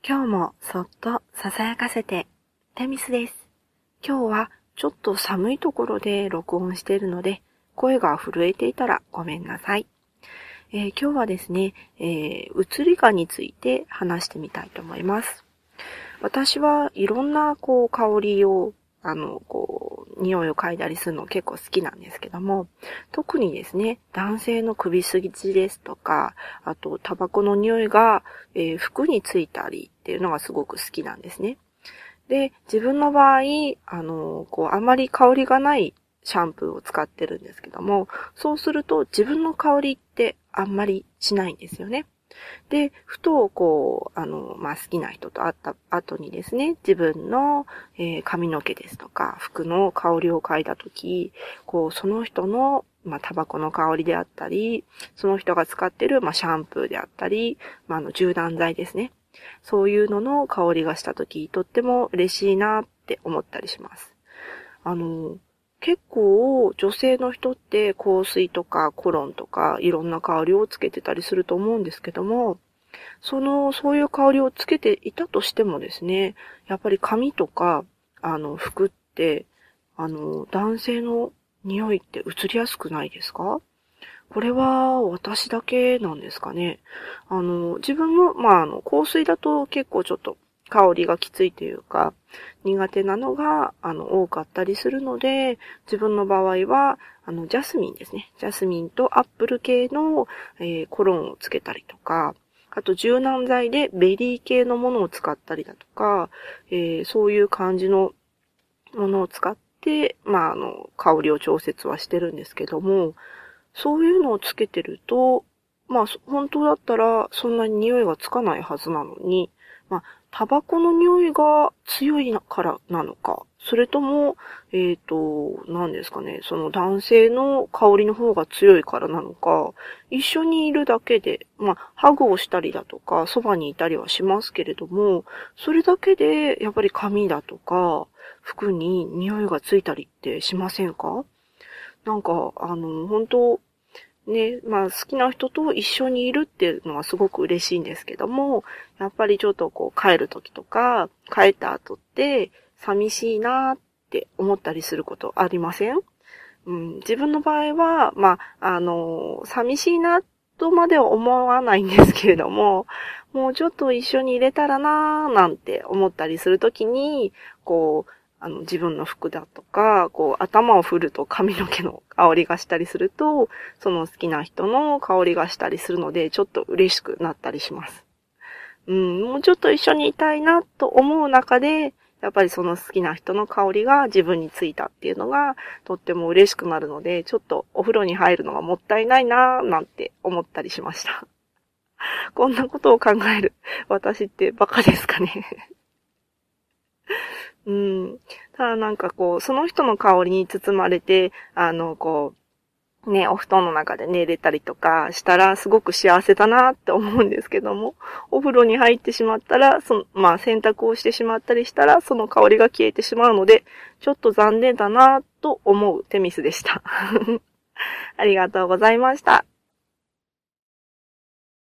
今日もそっとささやかせて、テミスです。今日はちょっと寒いところで録音しているので、声が震えていたらごめんなさい。今日はですね、移り香について話してみたいと思います。私はいろんな香りを匂いを嗅いだりするの結構好きなんですけども、特にですね、男性の首筋ですとか、あとタバコの匂いが、服についたりっていうのがすごく好きなんですね。で、自分の場合、あまり香りがないシャンプーを使ってるんですけども、そうすると自分の香りってあんまりしないんですよね。で、ふと、好きな人と会った後にですね、自分の、髪の毛ですとか、服の香りを嗅いだとき、その人の、タバコの香りであったり、その人が使ってる、シャンプーであったり、柔軟剤ですね。そういうのの香りがしたとき、とっても嬉しいなって思ったりします。結構女性の人って香水とかコロンとかいろんな香りをつけてたりすると思うんですけども、そういう香りをつけていたとしてもですね、やっぱり髪とか、服って、男性の匂いって移りやすくないですか？これは私だけなんですかね。自分も、香水だと結構ちょっと香りがきついというか、苦手なのが、多かったりするので、自分の場合は、ジャスミンですね。ジャスミンとアップル系の、コロンをつけたりとか、あと柔軟剤でベリー系のものを使ったりだとか、そういう感じのものを使って、香りを調節はしてるんですけども、そういうのをつけてると、本当だったらそんなに匂いがつかないはずなのに、タバコの匂いが強いからなのか、それとも、何ですかね、その男性の香りの方が強いからなのか、一緒にいるだけで、ハグをしたりだとか、そばにいたりはしますけれども、それだけで、やっぱり髪だとか、服に匂いがついたりってしませんか？本当ね、好きな人と一緒にいるっていうのはすごく嬉しいんですけども、やっぱりちょっと帰る時とか、帰った後って寂しいなって思ったりすることありません？自分の場合は、寂しいなとまでは思わないんですけれども、もうちょっと一緒に入れたらなーなんて思ったりするときに、自分の服だとか、頭を振ると髪の毛の香りがしたりすると、その好きな人の香りがしたりするので、ちょっと嬉しくなったりします。もうちょっと一緒にいたいなと思う中で、やっぱりその好きな人の香りが自分についたっていうのがとっても嬉しくなるので、ちょっとお風呂に入るのがもったいないなぁなんて思ったりしました。こんなことを考える私ってバカですかね。うん。ただその人の香りに包まれて、お布団の中で寝れたりとかしたらすごく幸せだなって思うんですけども、お風呂に入ってしまったら、洗濯をしてしまったりしたら、その香りが消えてしまうので、ちょっと残念だなと思うテミスでした。ありがとうございました。